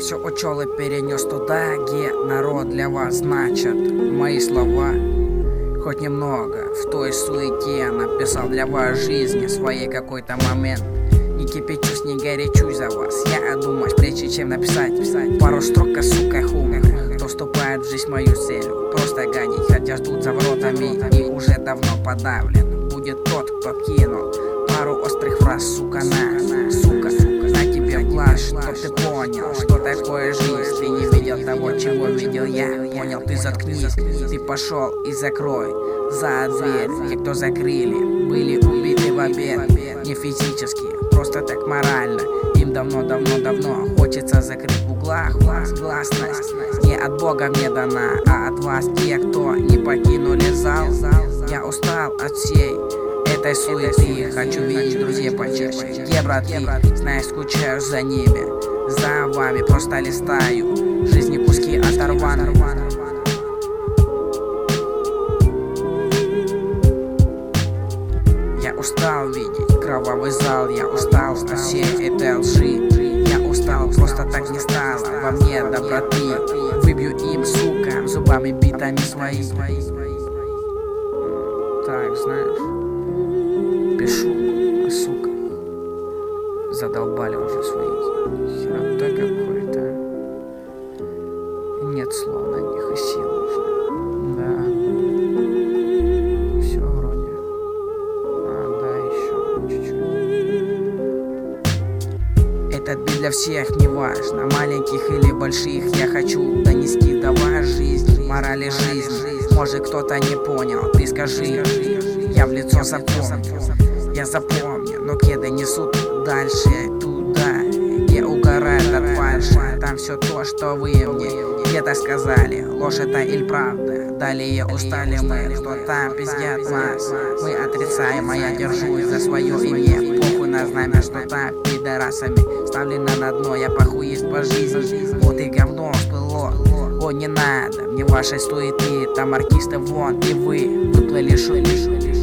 все учел и перенес туда, где народ для вас значит. Мои слова хоть немного в той суете написал для вас жизни своей какой-то момент. Не кипячусь, не горячусь за вас. Я думаю, прежде чем написать пару строк, сука, хума, кто вступает в жизнь мою целью просто гонить, хотя ждут за воротами и уже давно подавлен. Будет тот, кто кинул пару острых фраз, сука, сука, на тебе в глаз, чтоб ты понял, что такое жизнь. Ты не видел того, чего видел я. Понял, ты заткнись, ты пошел и закрой за дверь. Те, кто закрыли, были убиты в обед. Не физически, просто так морально. Им давно хочется закрыть в углах вас. Гласность не от Бога мне дана, а от вас, те, кто не покинули зал. Я устал от всей этой суеты, хочу видеть друзей почаще. Где братки, знаю, скучаю за ними, за вами просто листаю жизни куски оторваны. Я устал видеть кровавый зал, я устал от всей этой лжи. Я устал, просто так не стало во мне доброты. Выбью им, сука, зубами битами свои. Так, знаешь, пишу, сука, задолбали уже свои херотой какой-то. Нет слов на них и сил уже. Да. Все вроде. Да, еще чуть-чуть. Этот бит для всех, неважно, маленьких или больших. Я хочу донести до вас жизнь, морали жизни. Может, кто-то не понял, ты скажи. Я в лицо запомню, я запомню, но кеды несут дальше туда, где угорает от фальши. Там все то, что вы мне где-то сказали, ложь это или правда. Далее устали мы, что там пиздят нас. Мы отрицаем, а я держусь за свое имя. Похуй на знамя, что там пидорасами ставлено на дно. Я похуист по жизни, вот и говно всплыло. О, не надо мне вашей суеты, там артисты вон, и вы выплыли шули.